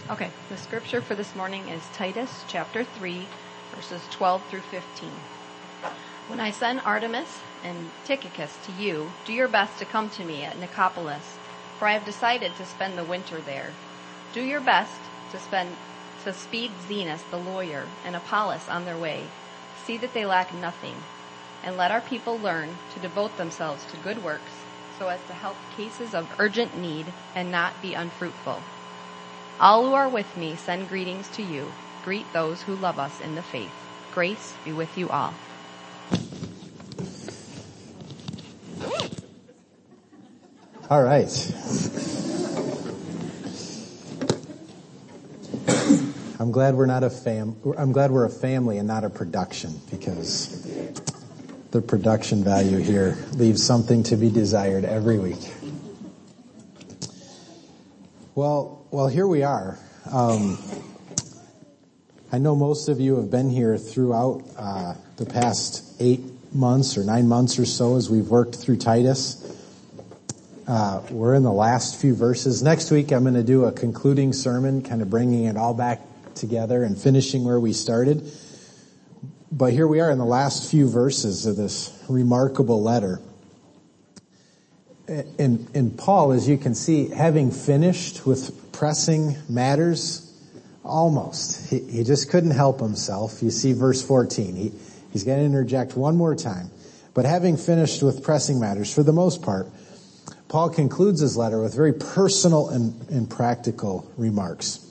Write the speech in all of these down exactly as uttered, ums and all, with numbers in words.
Okay, the scripture for this morning is Titus chapter three, verses twelve through fifteen. When I send Artemas and Tychicus to you, do your best to come to me at Nicopolis, for I have decided to spend the winter there. Do your best to spend to speed Zenas the lawyer and Apollos on their way. See that they lack nothing, and let our people learn to devote themselves to good works, so as to help cases of urgent need and not be unfruitful. All who are with me send greetings to you. Greet those who love us in the faith. Grace be with you all. All right. I'm glad we're not a fam. I'm glad we're a family and not a production, because the production value here leaves something to be desired every week. Well, well, here we are. Um, I know most of you have been here throughout uh, the past eight months or nine months or so as we've worked through Titus. Uh, we're in the last few verses. Next week I'm going to do a concluding sermon, kind of bringing it all back together and finishing where we started. But here we are in the last few verses of this remarkable letter. And, and Paul, as you can see, having finished with pressing matters, almost. He, he just couldn't help himself. You see verse fourteen. He, he's going to interject one more time. But having finished with pressing matters, for the most part, Paul concludes his letter with very personal and, and practical remarks.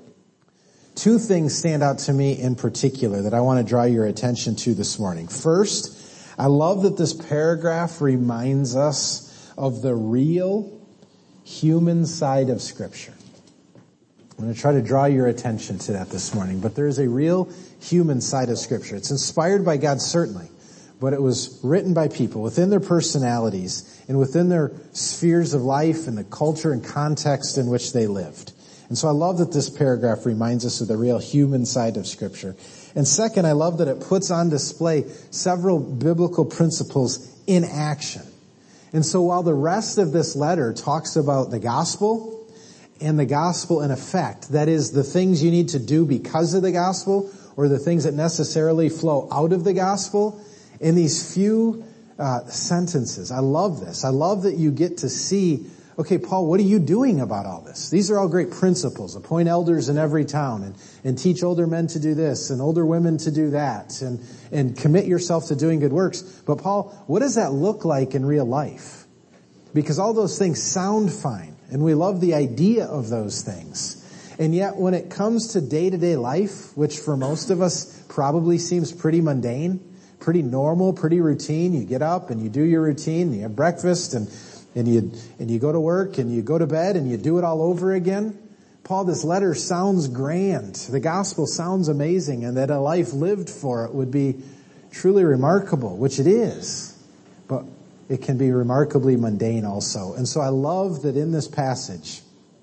Two things stand out to me in particular that I want to draw your attention to this morning. First, I love that this paragraph reminds us of the real human side of Scripture. I'm going to try to draw your attention to that this morning, but there is a real human side of Scripture. It's inspired by God, certainly, but it was written by people within their personalities and within their spheres of life and the culture and context in which they lived. And so I love that this paragraph reminds us of the real human side of Scripture. And second, I love that it puts on display several biblical principles in action. And so while the rest of this letter talks about the gospel and the gospel in effect, that is the things you need to do because of the gospel or the things that necessarily flow out of the gospel, in these few uh, sentences, I love this. I love that you get to see, okay, Paul, what are you doing about all this? These are all great principles. Appoint elders in every town and, and teach older men to do this and older women to do that and, and commit yourself to doing good works. But Paul, what does that look like in real life? Because all those things sound fine and we love the idea of those things. And yet when it comes to day-to-day life, which for most of us probably seems pretty mundane, pretty normal, pretty routine, you get up and you do your routine, and you have breakfast and And you, and you go to work and you go to bed and you do it all over again. Paul, this letter sounds grand. The gospel sounds amazing, and that a life lived for it would be truly remarkable, which it is. But it can be remarkably mundane also. And so I love that in this passage,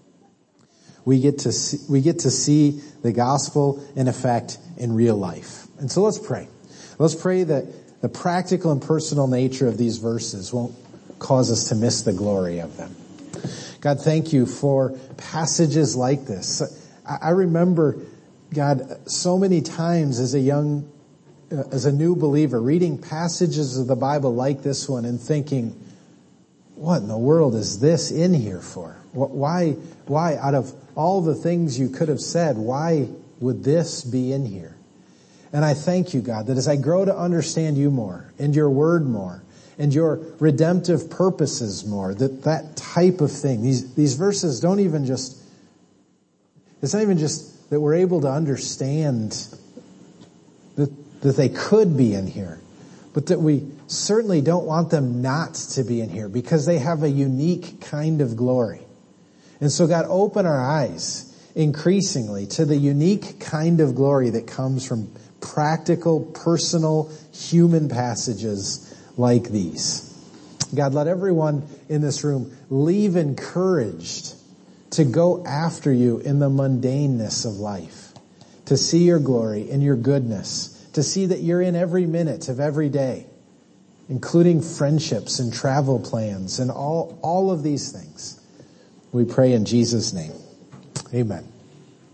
we get to see, we get to see the gospel in effect in real life. And so let's pray. Let's pray that the practical and personal nature of these verses won't cause us to miss the glory of them. God, thank you for passages like this. I remember, God, so many times as a young, uh, as a new believer, reading passages of the Bible like this one and thinking, what in the world is this in here for? Why, why, out of all the things you could have said, why would this be in here? And I thank you, God, that as I grow to understand you more and your word more, and your redemptive purposes more, that that type of thing, these, these verses don't even just, it's not even just that we're able to understand that, that they could be in here, but that we certainly don't want them not to be in here because they have a unique kind of glory. And so God, open our eyes increasingly to the unique kind of glory that comes from practical, personal, human passages like these. God, let everyone in this room leave encouraged to go after you in the mundaneness of life, to see your glory and your goodness, to see that you're in every minute of every day, including friendships and travel plans and all, all of these things. We pray in Jesus' name. Amen.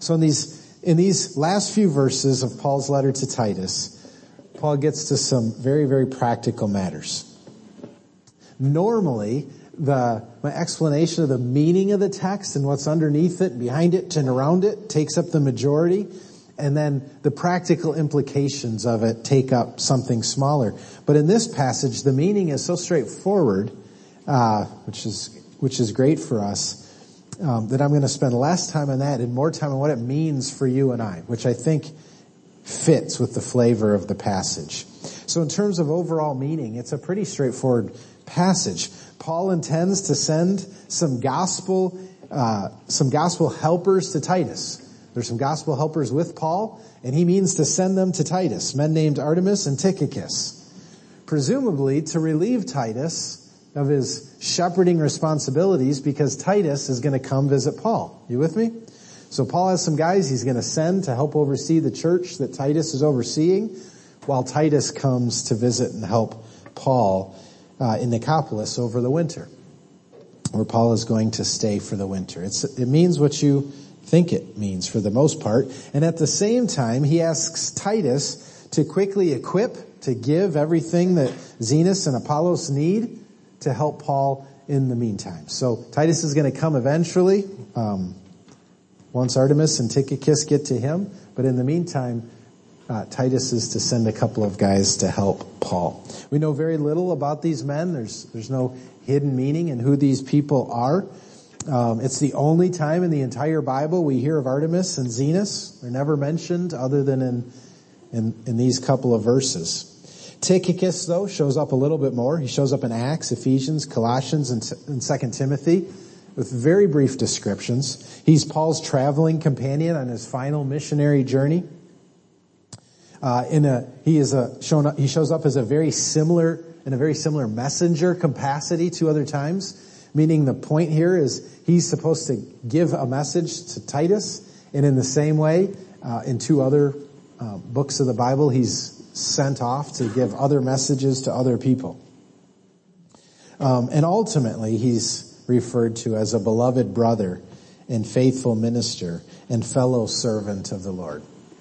So in these, in these last few verses of Paul's letter to Titus, Paul gets to some very, very practical matters. Normally, the my explanation of the meaning of the text and what's underneath it, behind it, and around it takes up the majority, and then the practical implications of it take up something smaller. But in this passage, the meaning is so straightforward, uh, which is which is great for us, um, that I'm going to spend less time on that and more time on what it means for you and I, which I think fits with the flavor of the passage. So in terms of overall meaning, it's a pretty straightforward passage. Paul intends to send some gospel, uh, some gospel helpers to Titus. There's some gospel helpers with Paul, and he means to send them to Titus, men named Artemas and Tychicus, presumably to relieve Titus of his shepherding responsibilities, because Titus is going to come visit Paul. You with me? So Paul has some guys he's going to send to help oversee the church that Titus is overseeing, while Titus comes to visit and help Paul uh, in Nicopolis over the winter, where Paul is going to stay for the winter. It's, it means what you think it means for the most part. And at the same time, he asks Titus to quickly equip, to give everything that Zenas and Apollos need to help Paul in the meantime. So Titus is going to come eventually, um, once Artemas and Tychicus get to him. But in the meantime, uh, Titus is to send a couple of guys to help Paul. We know very little about these men. There's, there's no hidden meaning in who these people are. Um, it's the only time in the entire Bible we hear of Artemas and Zenas. They're never mentioned other than in, in, in these couple of verses. Tychicus, though, shows up a little bit more. He shows up in Acts, Ephesians, Colossians, and, and Second Timothy with very brief descriptions. He's Paul's traveling companion on his final missionary journey. Uh, in a, he is a shown up, he shows up as a very similar, in a very similar messenger capacity to other times. Meaning the point here is he's supposed to give a message to Titus, and in the same way, uh, in two other uh, books of the Bible, he's sent off to give other messages to other people. Um, and ultimately, he's referred to as a beloved brother and faithful minister and fellow servant of the Lord.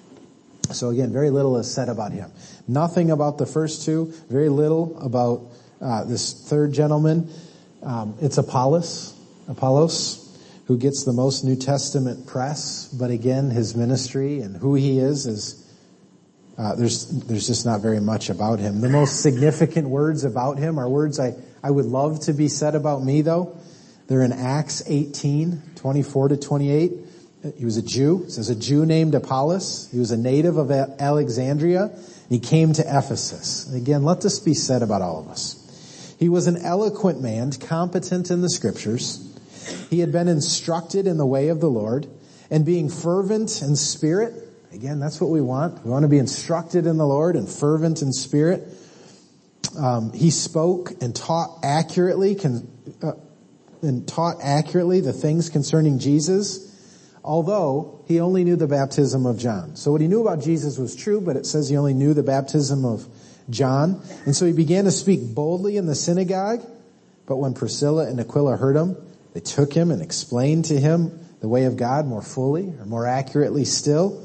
So again, very little is said about him. Nothing about the first two, very little about uh, this third gentleman. Um, it's Apollos, Apollos, who gets the most New Testament press, but again, his ministry and who he is is uh, there's there's just not very much about him. The most significant words about him are words I I would love to be said about me, though. They're in Acts eighteen, twenty-four to twenty-eight. He was a Jew. It says a Jew named Apollos. He was a native of Alexandria. And he came to Ephesus. And again, let this be said about all of us. He was an eloquent man, competent in the scriptures. He had been instructed in the way of the Lord, and being fervent in spirit. Again, that's what we want. We want to be instructed in the Lord and fervent in spirit. Um, he spoke and taught accurately, con, uh, and taught accurately the things concerning Jesus, although he only knew the baptism of John. So what he knew about Jesus was true, but it says he only knew the baptism of John. And so he began to speak boldly in the synagogue. But when Priscilla and Aquila heard him, they took him and explained to him the way of God more fully, or more accurately still.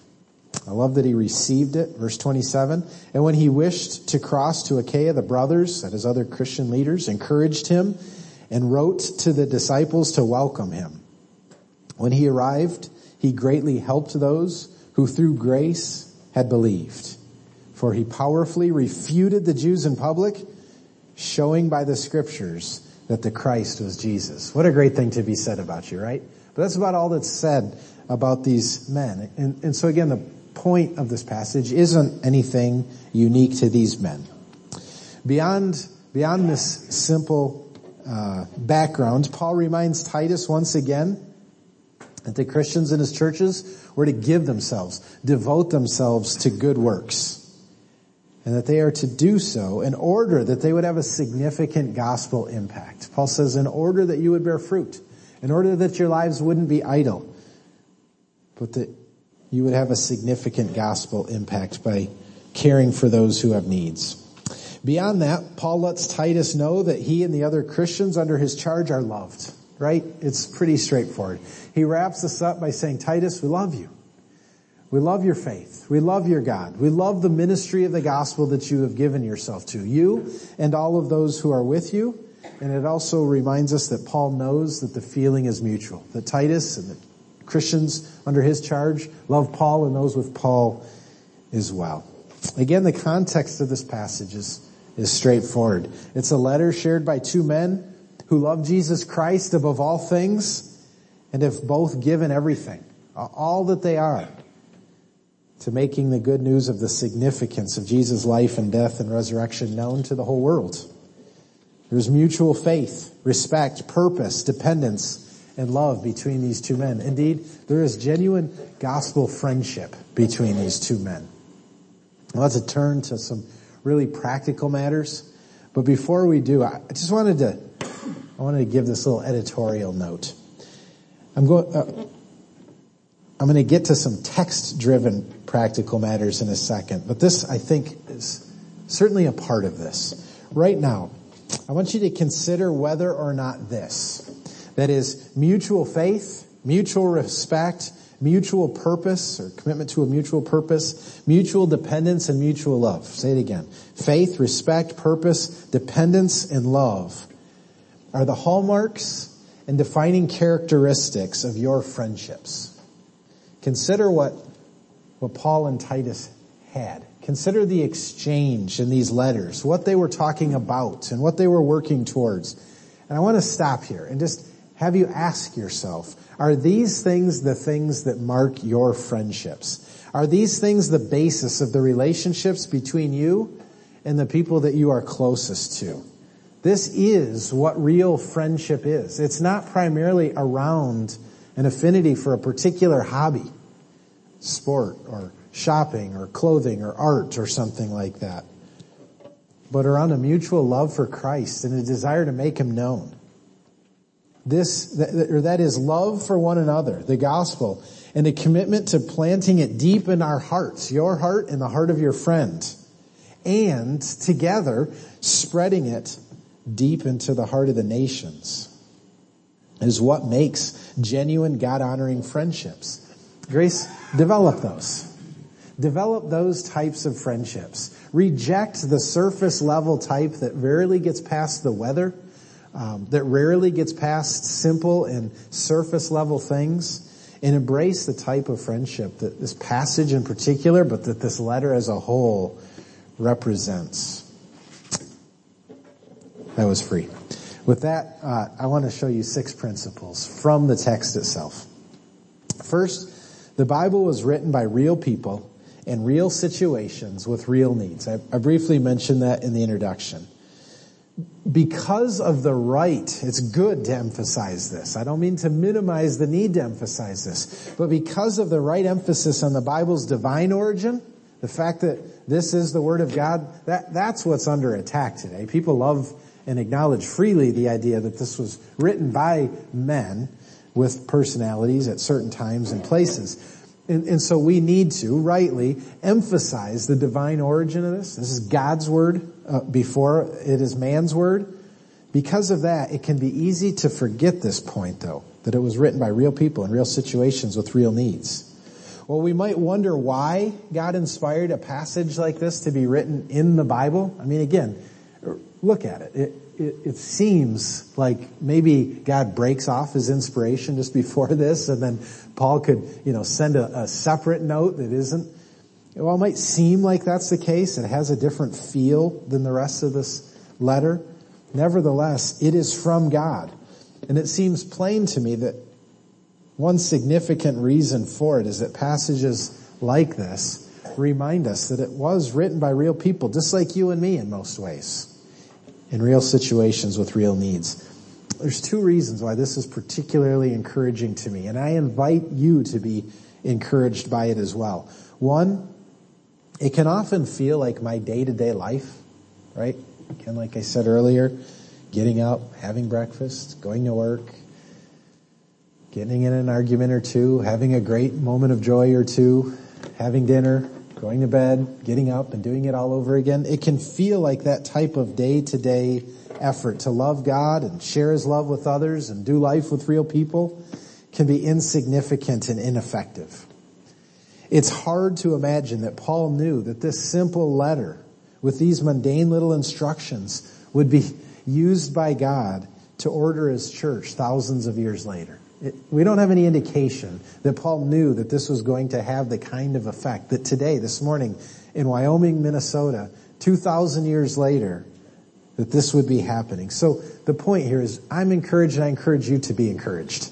I love that he received it. Verse twenty-seven. And when he wished to cross to Achaia, the brothers, that is other Christian leaders, encouraged him and wrote to the disciples to welcome him. When he arrived, he greatly helped those who through grace had believed. For he powerfully refuted the Jews in public, showing by the scriptures that the Christ was Jesus. What a great thing to be said about you, right? But that's about all that's said about these men. And, and so again, the point of this passage isn't anything unique to these men. Beyond, beyond this simple uh, background, Paul reminds Titus once again that the Christians in his churches were to give themselves, devote themselves to good works. And that they are to do so in order that they would have a significant gospel impact. Paul says, in order that you would bear fruit, in order that your lives wouldn't be idle, but that you would have a significant gospel impact by caring for those who have needs. Beyond that, Paul lets Titus know that he and the other Christians under his charge are loved. right? It's pretty straightforward. He wraps this up by saying, Titus, we love you. We love your faith. We love your God. We love the ministry of the gospel that you have given yourself to, you and all of those who are with you. And it also reminds us that Paul knows that the feeling is mutual, that Titus and the Christians under his charge love Paul and those with Paul as well. Again, the context of this passage is, is straightforward. It's a letter shared by two men who love Jesus Christ above all things and have both given everything, all that they are, to making the good news of the significance of Jesus' life and death and resurrection known to the whole world. There's mutual faith, respect, purpose, dependence, and love between these two men. Indeed, there is genuine gospel friendship between these two men. Well, let's turn to some really practical matters. But before we do, I just wanted to, I wanted to give this little editorial note. I'm going, uh, I'm going to get to some text-driven practical matters in a second. But this, I think, is certainly a part of this. Right now, I want you to consider whether or not this, that is, mutual faith, mutual respect, mutual purpose, or commitment to a mutual purpose, mutual dependence, and mutual love. Say it again. Faith, respect, purpose, dependence, and love are the hallmarks and defining characteristics of your friendships. Consider what, what Paul and Titus had. Consider the exchange in these letters, what they were talking about and what they were working towards. And I want to stop here and just have you ask yourself, are these things the things that mark your friendships? Are these things the basis of the relationships between you and the people that you are closest to? This is what real friendship is. It's not primarily around an affinity for a particular hobby, sport or shopping or clothing or art or something like that, but around a mutual love for Christ and a desire to make him known. This, that, or that is love for one another, the gospel, and a commitment to planting it deep in our hearts, your heart and the heart of your friend, and together spreading it deep into the heart of the nations is what makes genuine God-honoring friendships. Grace, develop those. Develop those types of friendships. Reject the surface level type that rarely gets past the weather, um, that rarely gets past simple and surface level things, and embrace the type of friendship that this passage in particular, but that this letter as a whole represents. That was free. With that, uh, I want to show you six principles from the text itself. First, the Bible was written by real people in real situations with real needs. I, I briefly mentioned that in the introduction. Because of the right, it's good to emphasize this. I don't mean to minimize the need to emphasize this, but because of the right emphasis on the Bible's divine origin, the fact that this is the Word of God, that, that's what's under attack today. People love and acknowledge freely the idea that this was written by men with personalities at certain times and places. And, and so we need to rightly emphasize the divine origin of this. This is God's word uh, before it is man's word. Because of that, it can be easy to forget this point, though, that it was written by real people in real situations with real needs. Well, we might wonder why God inspired a passage like this to be written in the Bible. I mean, again, look at it. It, it, it seems like maybe God breaks off his inspiration just before this, and then Paul could, you know, send a, a separate note that isn't. Well, it might seem like that's the case. It has a different feel than the rest of this letter. Nevertheless, it is from God. And it seems plain to me that one significant reason for it is that passages like this remind us that it was written by real people, just like you and me in most ways, in real situations with real needs. There's two reasons why this is particularly encouraging to me, and I invite you to be encouraged by it as well. One, it can often feel like my day-to-day life, right? Again, like I said earlier, getting up, having breakfast, going to work, getting in an argument or two, having a great moment of joy or two, having dinner, going to bed, getting up, and doing it all over again. It can feel like that type of day-to-day effort to love God and share His love with others and do life with real people can be insignificant and ineffective. It's hard to imagine that Paul knew that this simple letter with these mundane little instructions would be used by God to order His church thousands of years later. It, we don't have any indication that Paul knew that this was going to have the kind of effect that today, this morning, in Wyoming, Minnesota, two thousand years later, that this would be happening. So the point here is I'm encouraged and I encourage you to be encouraged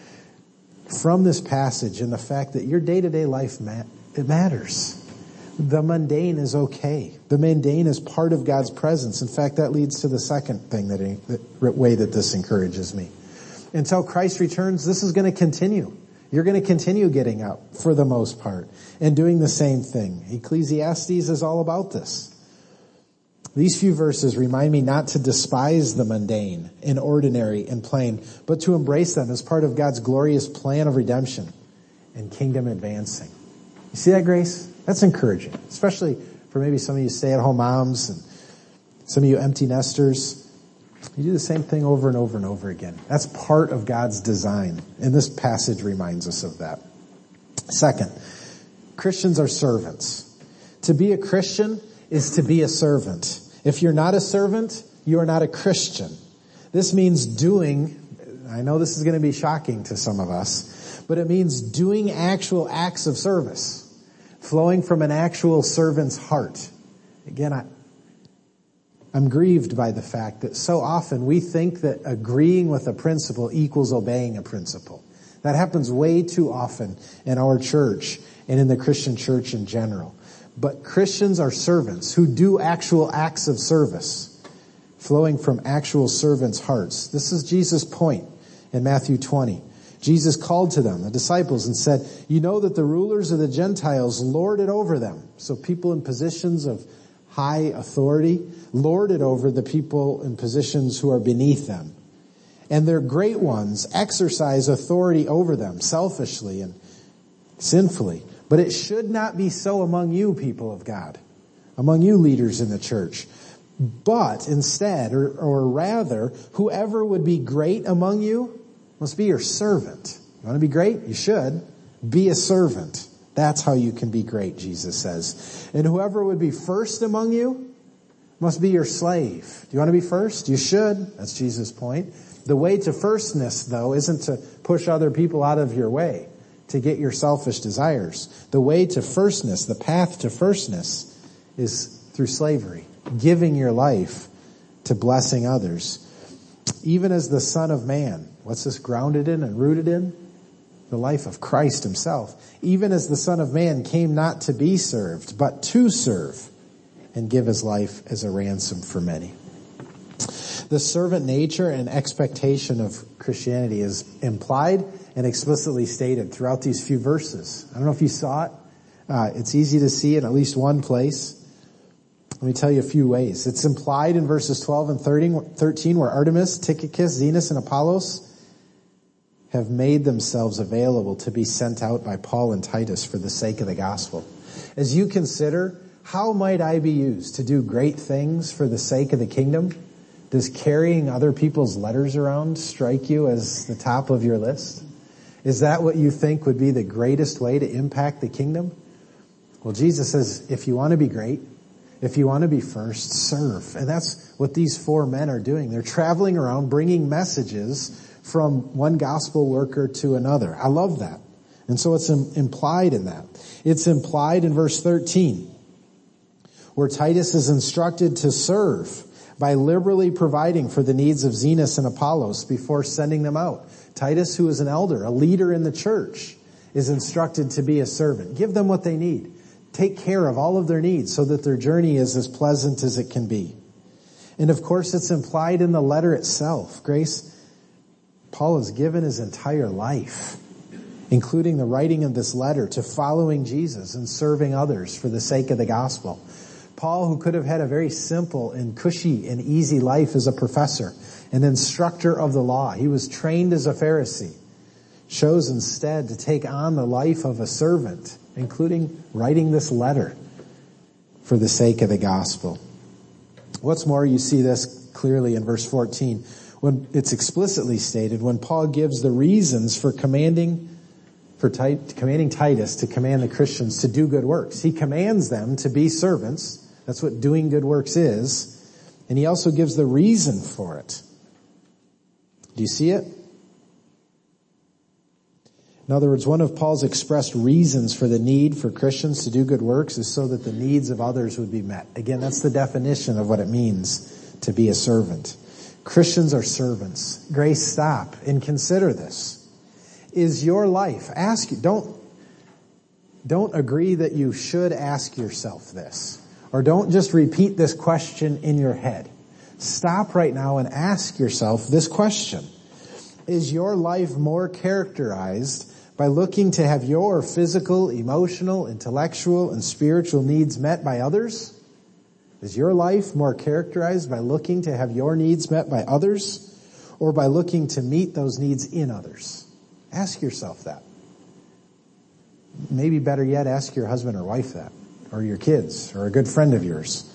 from this passage and the fact that your day-to-day life, ma- it matters. The mundane is okay. The mundane is part of God's presence. In fact, that leads to the second thing that, that way that this encourages me. Until Christ returns, this is going to continue. You're going to continue getting up for the most part and doing the same thing. Ecclesiastes is all about this. These few verses remind me not to despise the mundane and ordinary and plain, but to embrace them as part of God's glorious plan of redemption and kingdom advancing. You see that, Grace? That's encouraging, especially for maybe some of you stay-at-home moms and some of you empty nesters. You do the same thing over and over and over again. That's part of God's design, and this passage reminds us of that. Second, Christians are servants. To be a Christian is to be a servant. If you're not a servant, you are not a Christian. This means doing, I know this is going to be shocking to some of us, but it means doing actual acts of service, flowing from an actual servant's heart. Again, I, I'm grieved by the fact that so often we think that agreeing with a principle equals obeying a principle. That happens way too often in our church and in the Christian church in general. But Christians are servants who do actual acts of service, flowing from actual servants' hearts. This is Jesus' point in Matthew twenty. Jesus called to them, the disciples, and said, you know that the rulers of the Gentiles lord it over them. So people in positions of high authority lord it over the people in positions who are beneath them. And their great ones exercise authority over them selfishly and sinfully. But it should not be so among you, people of God, among you leaders in the church. But instead, or, or rather, whoever would be great among you must be your servant. You want to be great? You should. Be a servant. That's how you can be great, Jesus says. And whoever would be first among you must be your slave. Do you want to be first? You should. That's Jesus' point. The way to firstness, though, isn't to push other people out of your way to get your selfish desires. The way to firstness, the path to firstness, is through slavery, giving your life to blessing others. Even as the Son of Man, what's this grounded in and rooted in? The life of Christ Himself. Even as the Son of Man came not to be served, but to serve and give His life as a ransom for many. The servant nature and expectation of Christianity is implied and explicitly stated throughout these few verses. I don't know if you saw it. Uh, it's easy to see in at least one place. Let me tell you a few ways. It's implied in verses twelve and thirteen where Artemis, Tychicus, Zenos, and Apollos have made themselves available to be sent out by Paul and Titus for the sake of the gospel. As you consider, how might I be used to do great things for the sake of the kingdom? Does carrying other people's letters around strike you as the top of your list? Is that what you think would be the greatest way to impact the kingdom? Well, Jesus says, if you want to be great, if you want to be first, serve. And that's what these four men are doing. They're traveling around bringing messages from one gospel worker to another. I love that. And so it's implied in that. It's implied in verse thirteen, where Titus is instructed to serve by liberally providing for the needs of Zenos and Apollos before sending them out. Titus, who is an elder, a leader in the church, is instructed to be a servant. Give them what they need. Take care of all of their needs so that their journey is as pleasant as it can be. And of course, it's implied in the letter itself. Grace, Paul has given his entire life, including the writing of this letter, to following Jesus and serving others for the sake of the gospel. Paul, who could have had a very simple and cushy and easy life as a professor, an instructor of the law. He was trained as a Pharisee. chose instead to take on the life of a servant, including writing this letter for the sake of the gospel. What's more, you see this clearly in verse fourteen, when it's explicitly stated, when Paul gives the reasons for commanding for Tit- commanding Titus to command the Christians to do good works. He commands them to be servants. That's what doing good works is. And he also gives the reason for it. Do you see it? In other words, one of Paul's expressed reasons for the need for Christians to do good works is so that the needs of others would be met. Again, that's the definition of what it means to be a servant. Christians are servants. Grace, stop and consider this. Is your life, ask, don't, don't agree that you should ask yourself this, or don't just repeat this question in your head. Stop right now and ask yourself this question. Is your life more characterized by looking to have your physical, emotional, intellectual, and spiritual needs met by others? Is your life more characterized by looking to have your needs met by others, or by looking to meet those needs in others? Ask yourself that. Maybe better yet, ask your husband or wife that, or your kids, or a good friend of yours.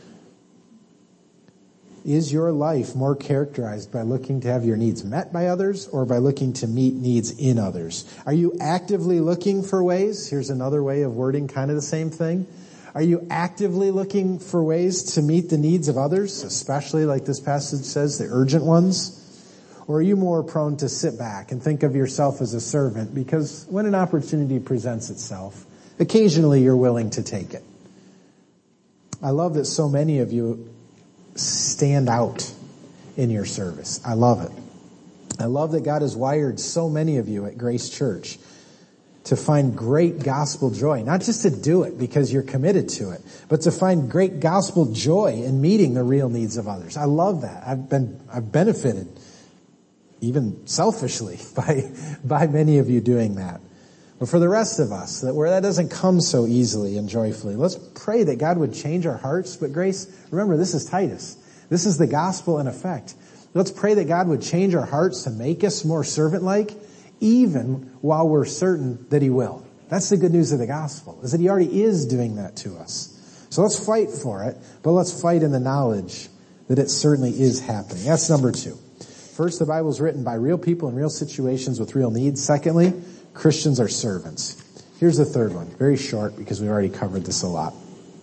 Is your life more characterized by looking to have your needs met by others, or by looking to meet needs in others? Are you actively looking for ways? Here's another way of wording kind of the same thing. Are you actively looking for ways to meet the needs of others, especially like this passage says, the urgent ones? Or are you more prone to sit back and think of yourself as a servant because when an opportunity presents itself, occasionally you're willing to take it? I love that so many of you stand out in your service. I love it. I love that God has wired so many of you at Grace Church to find great gospel joy, not just to do it because you're committed to it, but to find great gospel joy in meeting the real needs of others. I love that. I've been, I've benefited even selfishly by, by many of you doing that. But for the rest of us, that where that doesn't come so easily and joyfully, let's pray that God would change our hearts. But Grace, remember, this is Titus. This is the gospel in effect. Let's pray that God would change our hearts to make us more servant-like, even while we're certain that he will. That's the good news of the gospel, is that he already is doing that to us. So let's fight for it, but let's fight in the knowledge that it certainly is happening. That's number two. First, the Bible is written by real people in real situations with real needs. Secondly, Christians are servants. Here's the third one, very short because we've already covered this a lot.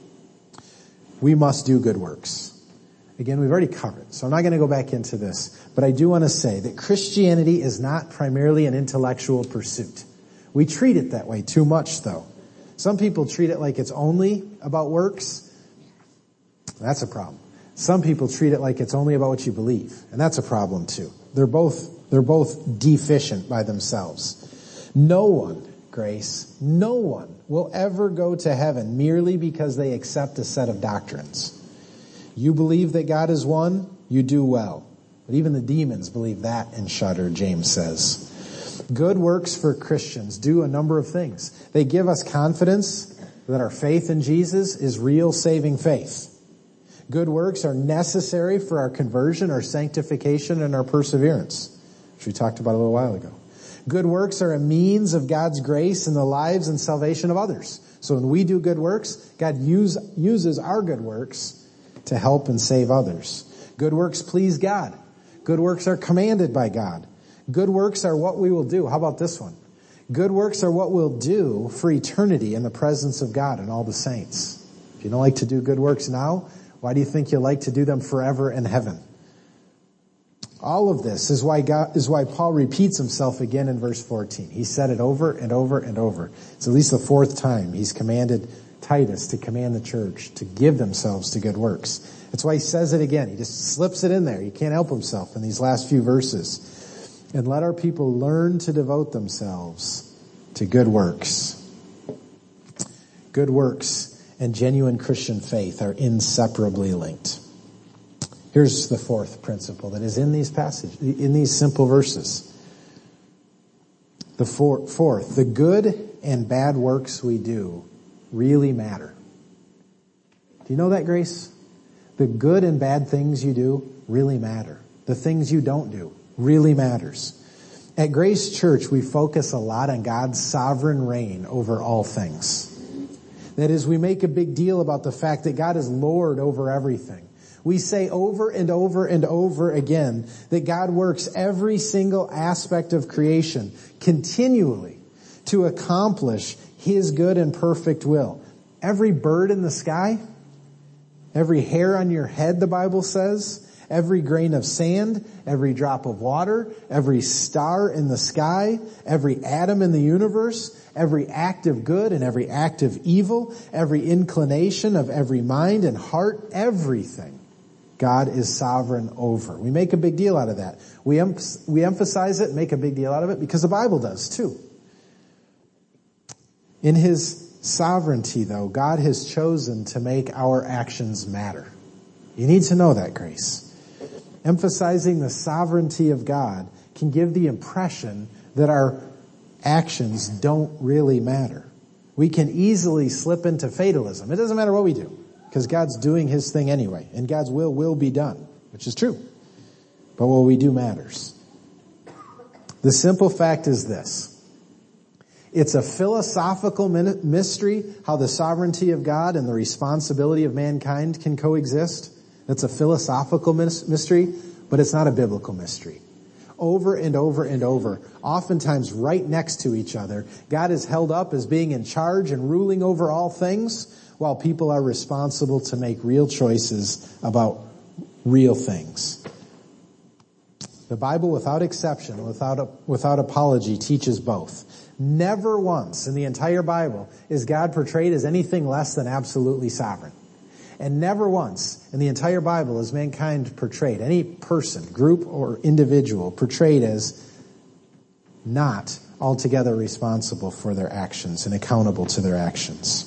We must do good works. Again, we've already covered it, so I'm not going to go back into this. But I do want to say that Christianity is not primarily an intellectual pursuit. We treat it that way too much, though. Some people treat it like it's only about works. That's a problem. Some people treat it like it's only about what you believe, and that's a problem too. They're both, they're both deficient by themselves. No one, Grace, no one will ever go to heaven merely because they accept a set of doctrines. You believe that God is one, you do well. But even the demons believe that and shudder, James says. Good works for Christians do a number of things. They give us confidence that our faith in Jesus is real saving faith. Good works are necessary for our conversion, our sanctification, and our perseverance, which we talked about a little while ago. Good works are a means of God's grace in the lives and salvation of others. So when we do good works, God use, uses our good works to help and save others. Good works please God. Good works are commanded by God. Good works are what we will do. How about this one? Good works are what we'll do for eternity in the presence of God and all the saints. If you don't like to do good works now, why do you think you'll like to do them forever in heaven? All of this is why God, is why Paul repeats himself again in verse fourteen. He said it over and over and over. It's at least the fourth time he's commanded Titus to command the church to give themselves to good works. That's why he says it again. He just slips it in there. He can't help himself in these last few verses. And let our people learn to devote themselves to good works. Good works and genuine Christian faith are inseparably linked. Here's the fourth principle that is in these passages, in these simple verses. The four, fourth, the good and bad works we do really matter. Do you know that, Grace? The good and bad things you do really matter. The things you don't do really matters. At Grace Church, we focus a lot on God's sovereign reign over all things. That is, we make a big deal about the fact that God is Lord over everything. We say over and over and over again that God works every single aspect of creation continually to accomplish His good and perfect will. Every bird in the sky, every hair on your head, the Bible says, every grain of sand, every drop of water, every star in the sky, every atom in the universe, every act of good and every act of evil, every inclination of every mind and heart, everything God is sovereign over. We make a big deal out of that. We em- we emphasize it, make a big deal out of it because the Bible does too. In His sovereignty, though, God has chosen to make our actions matter. You need to know that, Grace. Emphasizing the sovereignty of God can give the impression that our actions don't really matter. We can easily slip into fatalism. It doesn't matter what we do, because God's doing His thing anyway, and God's will will be done, which is true. But what we do matters. The simple fact is this. It's a philosophical mystery how the sovereignty of God and the responsibility of mankind can coexist. That's a philosophical mystery, but it's not a biblical mystery. Over and over and over, oftentimes right next to each other, God is held up as being in charge and ruling over all things, while people are responsible to make real choices about real things. The Bible, without exception, without without apology, teaches both. Never once in the entire Bible is God portrayed as anything less than absolutely sovereign. And never once in the entire Bible is mankind portrayed, any person, group, or individual, portrayed as not altogether responsible for their actions and accountable to their actions.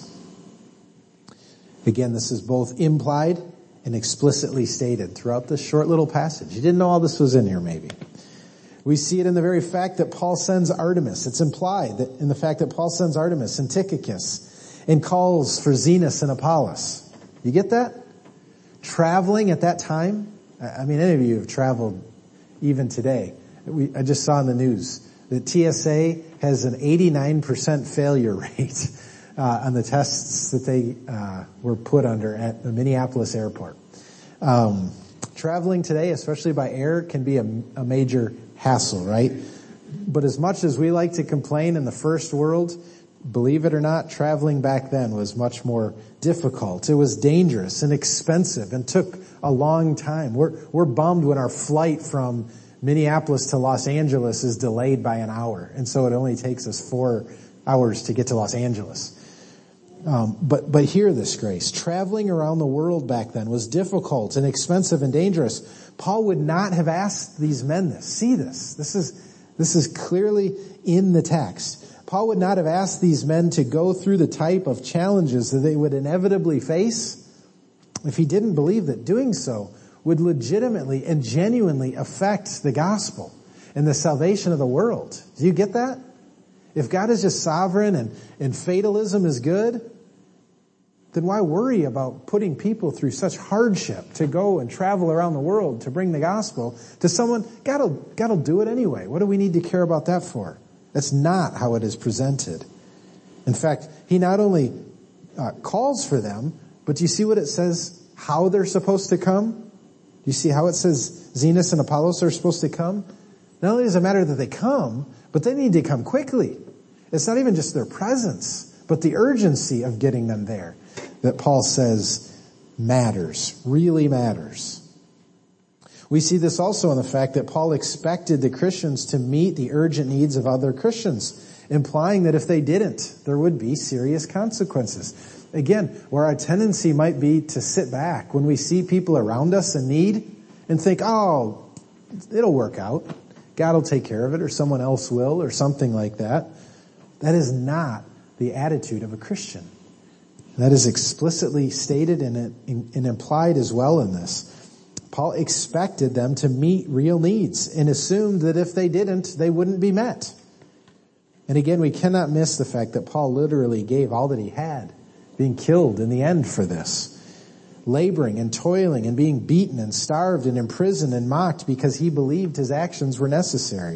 Again, this is both implied and explicitly stated throughout this short little passage. You didn't know all this was in here, maybe. We see it in the very fact that Paul sends Artemas. It's implied that in the fact that Paul sends Artemas and Tychicus and calls for Zenas and Apollos. You get that? Traveling at that time. I mean, any of you have traveled even today. We, I just saw in the news that T S A has an eighty-nine percent failure rate uh, on the tests that they uh, were put under at the Minneapolis airport. Um, traveling today, especially by air, can be a, a major hassle, right? But as much as we like to complain in the first world, believe it or not, traveling back then was much more difficult. It was dangerous and expensive and took a long time. We're, we're bummed when our flight from Minneapolis to Los Angeles is delayed by an hour. And so it only takes us four hours to get to Los Angeles. Um, but, but hear this, Grace. Traveling around the world back then was difficult and expensive and dangerous. Paul would not have asked these men this. See this. This is, this is clearly in the text. Paul would not have asked these men to go through the type of challenges that they would inevitably face if he didn't believe that doing so would legitimately and genuinely affect the gospel and the salvation of the world. Do you get that? If God is just sovereign and, and fatalism is good, then why worry about putting people through such hardship to go and travel around the world to bring the gospel to someone? God'll, God'll do it anyway. What do we need to care about that for? That's not how it is presented. In fact, he not only uh, calls for them, but do you see what it says, how they're supposed to come? Do you see how it says Zenas and Apollos are supposed to come? Not only does it matter that they come, but they need to come quickly. It's not even just their presence, but the urgency of getting them there that Paul says matters, really matters. We see this also in the fact that Paul expected the Christians to meet the urgent needs of other Christians, implying that if they didn't, there would be serious consequences. Again, where our tendency might be to sit back when we see people around us in need and think, oh, it'll work out. God will take care of it, or someone else will, or something like that. That is not the attitude of a Christian. That is explicitly stated and, and implied as well in this. Paul expected them to meet real needs and assumed that if they didn't, they wouldn't be met. And again, we cannot miss the fact that Paul literally gave all that he had, being killed in the end for this. Laboring and toiling and being beaten and starved and imprisoned and mocked because he believed his actions were necessary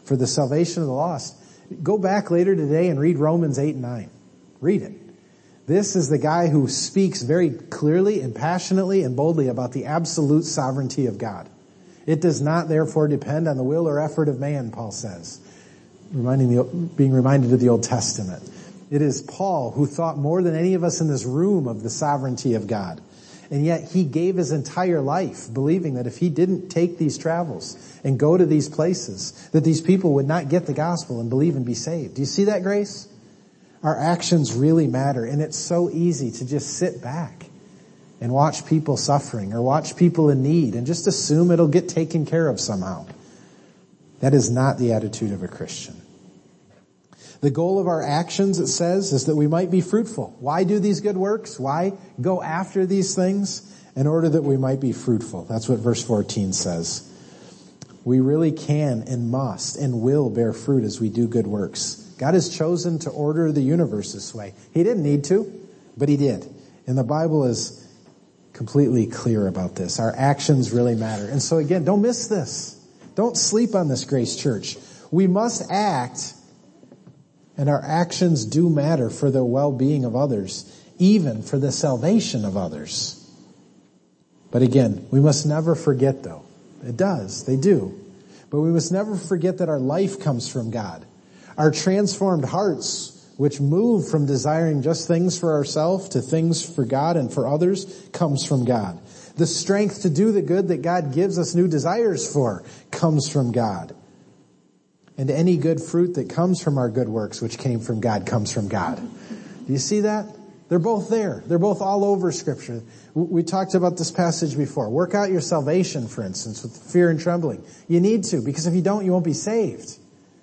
for the salvation of the lost. Go back later today and read Romans eight and nine. Read it. This is the guy who speaks very clearly and passionately and boldly about the absolute sovereignty of God. It does not therefore depend on the will or effort of man, Paul says, reminding the, being reminded of the Old Testament. It is Paul who thought more than any of us in this room of the sovereignty of God. And yet he gave his entire life believing that if he didn't take these travels and go to these places, that these people would not get the gospel and believe and be saved. Do you see that, Grace? Our actions really matter, and it's so easy to just sit back and watch people suffering or watch people in need and just assume it'll get taken care of somehow. That is not the attitude of a Christian. The goal of our actions, it says, is that we might be fruitful. Why do these good works? Why go after these things? In order that we might be fruitful. That's what verse fourteen says. We really can and must and will bear fruit as we do good works. God has chosen to order the universe this way. He didn't need to, but he did. And the Bible is completely clear about this. Our actions really matter. And so again, don't miss this. Don't sleep on this, Grace Church. We must act, and our actions do matter for the well-being of others, even for the salvation of others. But again, we must never forget, though. It does. They do. But we must never forget that our life comes from God. Our transformed hearts, which move from desiring just things for ourselves to things for God and for others, comes from God. The strength to do the good that God gives us new desires for comes from God. And any good fruit that comes from our good works, which came from God, comes from God. Do you see that? They're both there. They're both all over Scripture. We talked about this passage before. Work out your salvation, for instance, with fear and trembling. You need to, because if you don't, you won't be saved.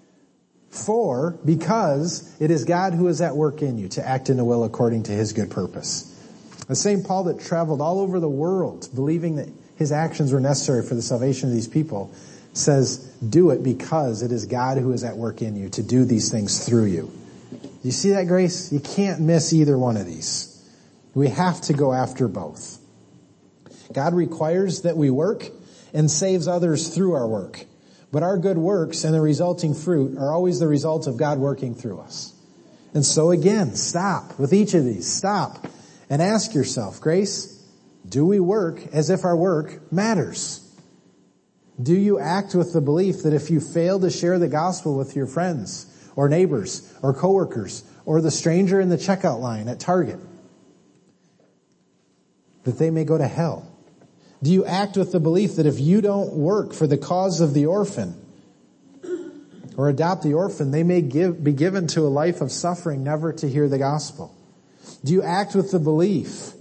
For, because it is God who is at work in you to act in the will according to his good purpose. The same Paul that traveled all over the world, believing that his actions were necessary for the salvation of these people, says, do it because it is God who is at work in you to do these things through you. Do you see that, Grace? You can't miss either one of these. We have to go after both. God requires that we work and saves others through our work. But our good works and the resulting fruit are always the result of God working through us. And so again, stop with each of these. Stop and ask yourself, Grace, do we work as if our work matters? Do you act with the belief that if you fail to share the gospel with your friends or neighbors or coworkers or the stranger in the checkout line at Target, that they may go to hell? Do you act with the belief that if you don't work for the cause of the orphan or adopt the orphan, they may give, be given to a life of suffering never to hear the gospel? Do you act with the belief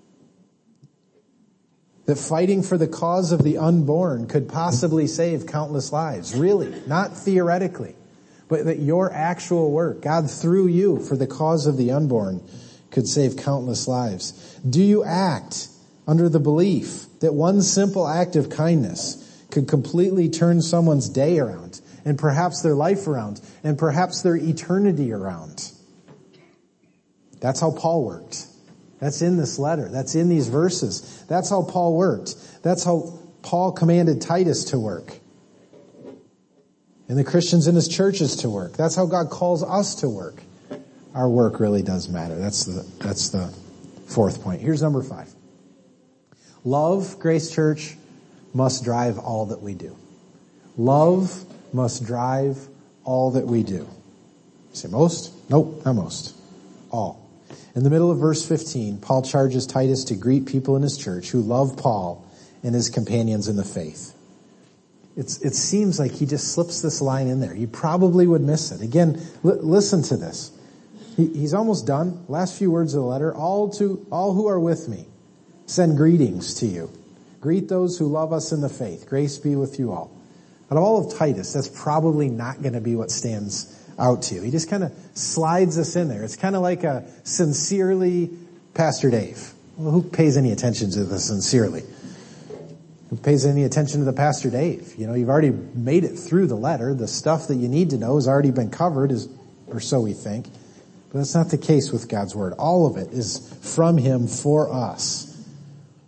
that fighting for the cause of the unborn could possibly save countless lives? Really, not theoretically, but that your actual work, God through you for the cause of the unborn, could save countless lives? Do you act under the belief that one simple act of kindness could completely turn someone's day around, and perhaps their life around, and perhaps their eternity around? That's how Paul worked. That's in this letter. That's in these verses. That's how Paul worked. That's how Paul commanded Titus to work. And the Christians in his churches to work. That's how God calls us to work. Our work really does matter. That's the, that's the fourth point. Here's number five. Love, Grace Church, must drive all that we do. Love must drive all that we do. You say most? Nope, not most. All. In the middle of verse fifteen, Paul charges Titus to greet people in his church who love Paul and his companions in the faith. It's, it seems like he just slips this line in there. You probably would miss it. Again, li- listen to this. He, he's almost done. Last few words of the letter. All to all who are with me, send greetings to you. Greet those who love us in the faith. Grace be with you all. Out of all of Titus, that's probably not going to be what stands out to you. He just kind of slides us in there. It's kind of like a sincerely Pastor Dave. Well, who pays any attention to the sincerely? Who pays any attention to the Pastor Dave? You know, you've already made it through the letter. The stuff that you need to know has already been covered, is, or so we think. But that's not the case with God's Word. All of it is from Him for us.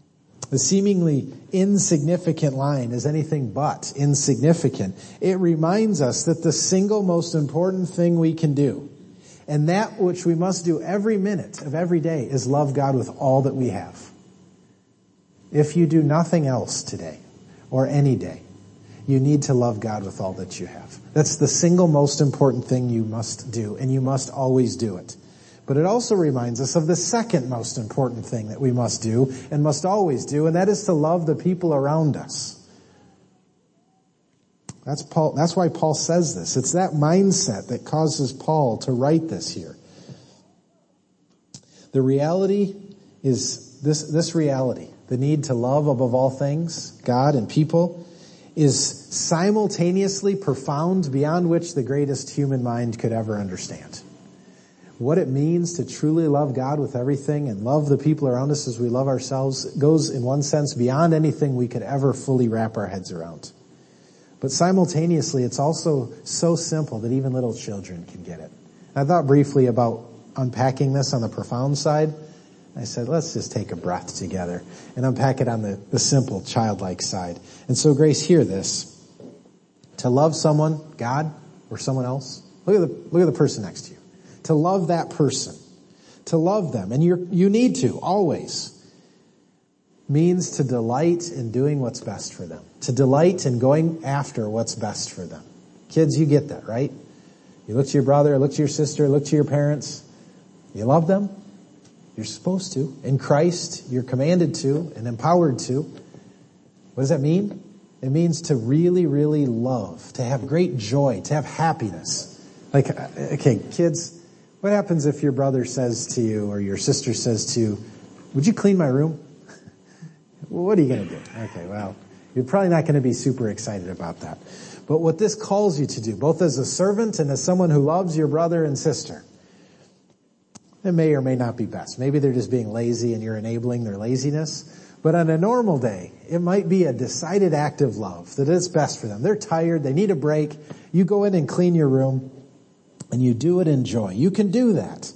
the seemingly insignificant line is anything but insignificant. It reminds us that the single most important thing we can do, and that which we must do every minute of every day, is love God with all that we have. If you do nothing else today, or any day, you need to love God with all that you have. That's the single most important thing you must do, and you must always do it. But it also reminds us of the second most important thing that we must do and must always do, and that is to love the people around us. That's Paul, that's why Paul says this. It's that mindset that causes Paul to write this here. The reality is this, this reality, the need to love above all things, God and people, is simultaneously profound beyond which the greatest human mind could ever understand. What it means to truly love God with everything and love the people around us as we love ourselves goes, in one sense, beyond anything we could ever fully wrap our heads around. But simultaneously, it's also so simple that even little children can get it. I thought briefly about unpacking this on the profound side. I said, let's just take a breath together and unpack it on the, the simple, childlike side. And so, Grace, hear this. To love someone, God or someone else, look at the, look at the person next to you. To love that person, to love them, and you you need to, always, means to delight in doing what's best for them. To delight in going after what's best for them. Kids, you get that, right? You look to your brother, look to your sister, look to your parents. You love them. You're supposed to. In Christ, you're commanded to and empowered to. What does that mean? It means to really, really love, to have great joy, to have happiness. Like, okay, kids, what happens if your brother says to you or your sister says to you, would you clean my room? Well, what are you going to do? Okay, well, you're probably not going to be super excited about that. But what this calls you to do, both as a servant and as someone who loves your brother and sister, it may or may not be best. Maybe they're just being lazy and you're enabling their laziness. But on a normal day, it might be a decided act of love, that it's best for them. They're tired, they need a break. You go in and clean your room, and you do it in joy. You can do that.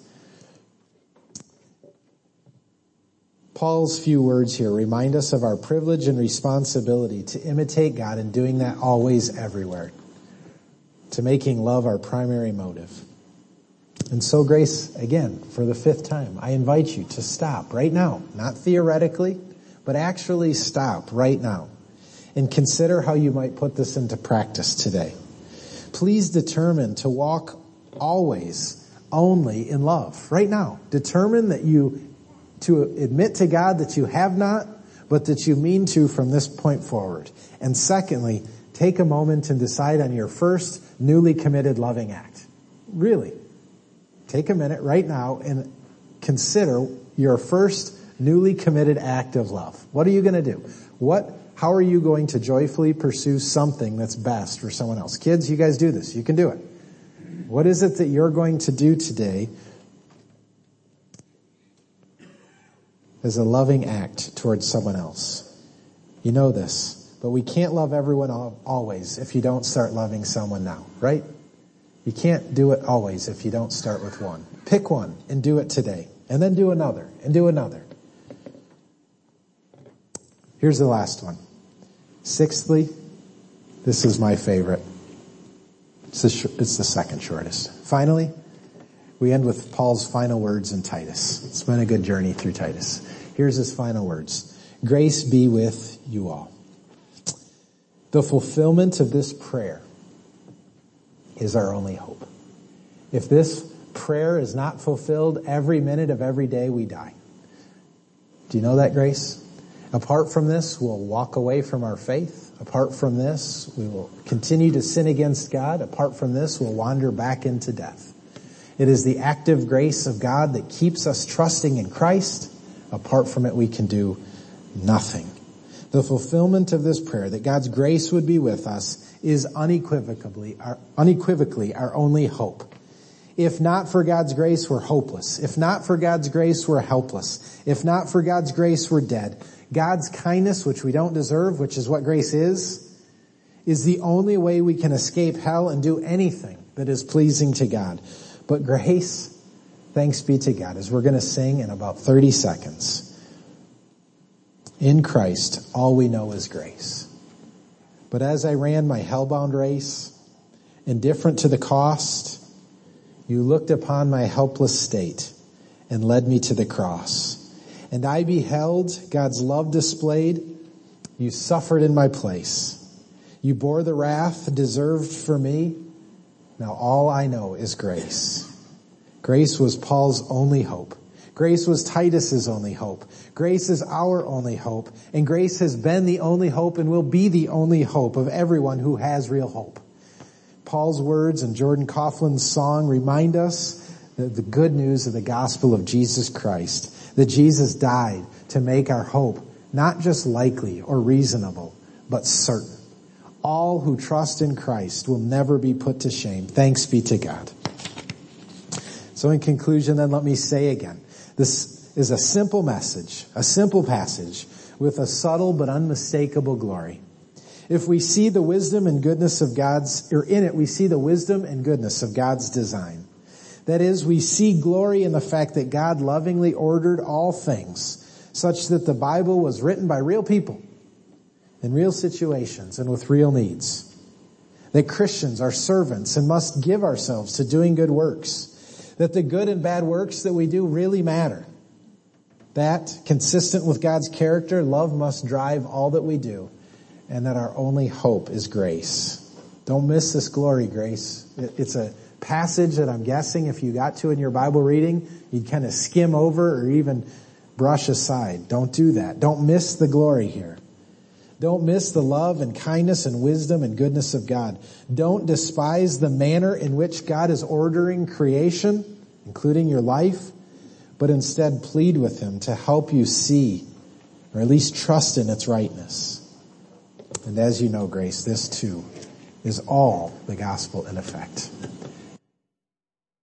Paul's few words here remind us of our privilege and responsibility to imitate God and doing that always, everywhere. To making love our primary motive. And so, Grace, again, for the fifth time, I invite you to stop right now. Not theoretically, but actually stop right now. And consider how you might put this into practice today. Please determine to walk always only in love. Right now. Determine that you, to admit to God that you have not, but that you mean to from this point forward. And secondly, take a moment and decide on your first newly committed loving act. Really. Take a minute right now and consider your first newly committed act of love. What are you going to do? What, how are you going to joyfully pursue something that's best for someone else? Kids, you guys do this. You can do it. What is it that you're going to do today as a loving act towards someone else? You know this, but we can't love everyone always if you don't start loving someone now, right? You can't do it always if you don't start with one. Pick one and do it today, and then do another and do another. Here's the last one. Sixthly, this is my favorite. It's the, sh- it's the second shortest. Finally, we end with Paul's final words in Titus. It's been a good journey through Titus. Here's his final words. Grace be with you all. The fulfillment of this prayer is our only hope. If this prayer is not fulfilled every minute of every day, we die. Do you know that, Grace? Apart from this, we'll walk away from our faith. Apart from this, we will continue to sin against God. Apart from this, we'll wander back into death. It is the active grace of God that keeps us trusting in Christ. Apart from it, we can do nothing. The fulfillment of this prayer, that God's grace would be with us, is unequivocally our, unequivocally our only hope. If not for God's grace, we're hopeless. If not for God's grace, we're helpless. If not for God's grace, we're dead. God's kindness, which we don't deserve, which is what grace is, is the only way we can escape hell and do anything that is pleasing to God. But grace, thanks be to God, as we're going to sing in about thirty seconds, In Christ, all we know is grace. But as I ran my hellbound race, indifferent to the cost, you looked upon my helpless state and led me to the cross. And I beheld God's love displayed. You suffered in my place. You bore the wrath deserved for me. Now all I know is grace. Grace was Paul's only hope. Grace was Titus's only hope. Grace is our only hope. And grace has been the only hope and will be the only hope of everyone who has real hope. Paul's words and Jordan Coughlin's song remind us that the good news of the gospel of Jesus Christ, that Jesus died to make our hope not just likely or reasonable, but certain. All who trust in Christ will never be put to shame. Thanks be to God. So in conclusion, then, let me say again, this is a simple message, a simple passage with a subtle but unmistakable glory. If we see the wisdom and goodness of God's, or in it we see the wisdom and goodness of God's design. That is, we see glory in the fact that God lovingly ordered all things such that the Bible was written by real people in real situations and with real needs. That Christians are servants and must give ourselves to doing good works. That the good and bad works that we do really matter. That, consistent with God's character, love must drive all that we do. And that our only hope is grace. Don't miss this glory, grace. It's a passage that I'm guessing if you got to in your Bible reading, you'd kind of skim over or even brush aside. Don't do that. Don't miss the glory here. Don't miss the love and kindness and wisdom and goodness of God. Don't despise the manner in which God is ordering creation, including your life, but instead plead with Him to help you see, or at least trust in its rightness. And as you know, grace, this too is all the gospel in effect.